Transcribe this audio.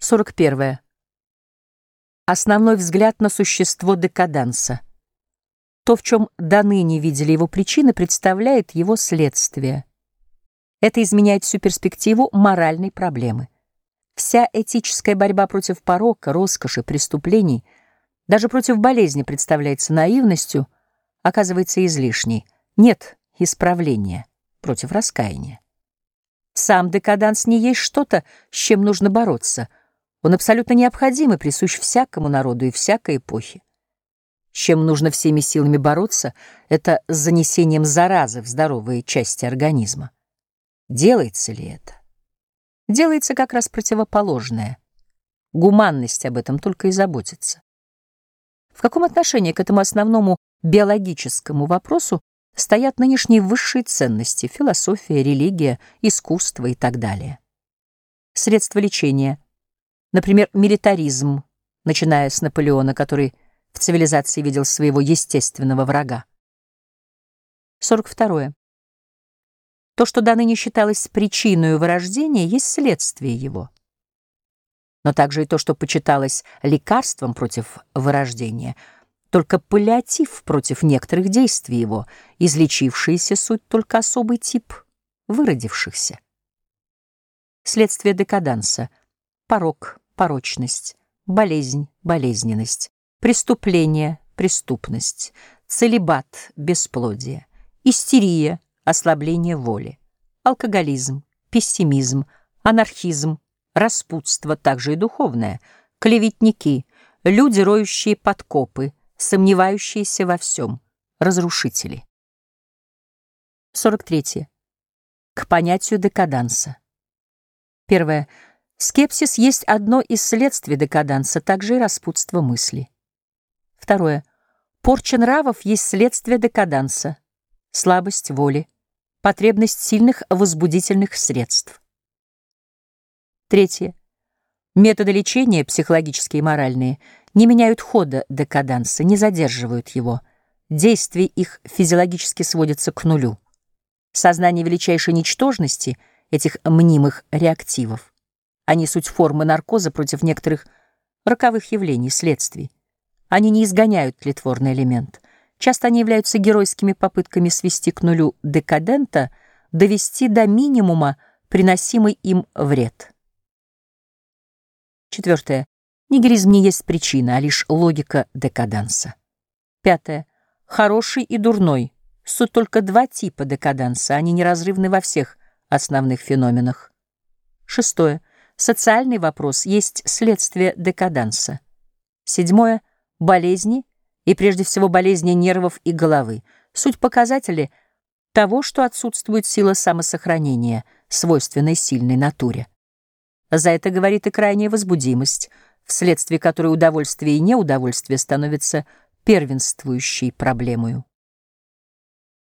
41. Основной взгляд на существо декаданса. То, в чем доныне видели его причины, представляет его следствие. Это изменяет всю перспективу моральной проблемы. Вся этическая борьба против порока, роскоши, преступлений, даже против болезни представляется наивностью, оказывается излишней. Нет исправления против раскаяния. Сам декаданс не есть что-то, с чем нужно бороться. Он абсолютно необходим и присущ всякому народу и всякой эпохе. С чем нужно всеми силами бороться, это с занесением заразы в здоровые части организма. Делается ли это? Делается как раз противоположное. Гуманность об этом только и заботится. В каком отношении к этому основному биологическому вопросу стоят нынешние высшие ценности: философия, религия, искусство и так далее? Средства лечения. Например, милитаризм, начиная с Наполеона, который в цивилизации видел своего естественного врага. 42. То, что доныне считалось причиной вырождения, есть следствие его. Но также и то, что почиталось лекарством против вырождения, только паллиатив против некоторых действий его, излечившиеся суть только особый тип выродившихся. Следствие декаданса: порок, порочность, болезнь, болезненность, преступление, преступность, целибат, бесплодие, истерия, ослабление воли, алкоголизм, пессимизм, анархизм, распутство, также и духовное, клеветники, люди, роющие подкопы, сомневающиеся во всем, разрушители. 43. К понятию декаданса. 1. Скепсис есть одно из следствий декаданса, также и распутство мысли. 2. Порча нравов есть следствие декаданса, слабость воли, потребность сильных возбудительных средств. 3. Методы лечения, психологические и моральные, не меняют хода декаданса, не задерживают его. Действие их физиологически сводится к нулю. Сознание величайшей ничтожности этих мнимых реактивов. Они суть формы наркоза против некоторых роковых явлений, следствий. Они не изгоняют тлетворный элемент. Часто они являются геройскими попытками свести к нулю декадента, довести до минимума приносимый им вред. 4. Нигилизм не есть причина, а лишь логика декаданса. 5. Хороший и дурной — суть только два типа декаданса, они неразрывны во всех основных феноменах. 6. Социальный вопрос есть следствие декаданса. 7. Болезни, и прежде всего болезни нервов и головы, суть показатели того, что отсутствует сила самосохранения, свойственной сильной натуре. За это говорит и крайняя возбудимость, вследствие которой удовольствие и неудовольствие становятся первенствующей проблемою.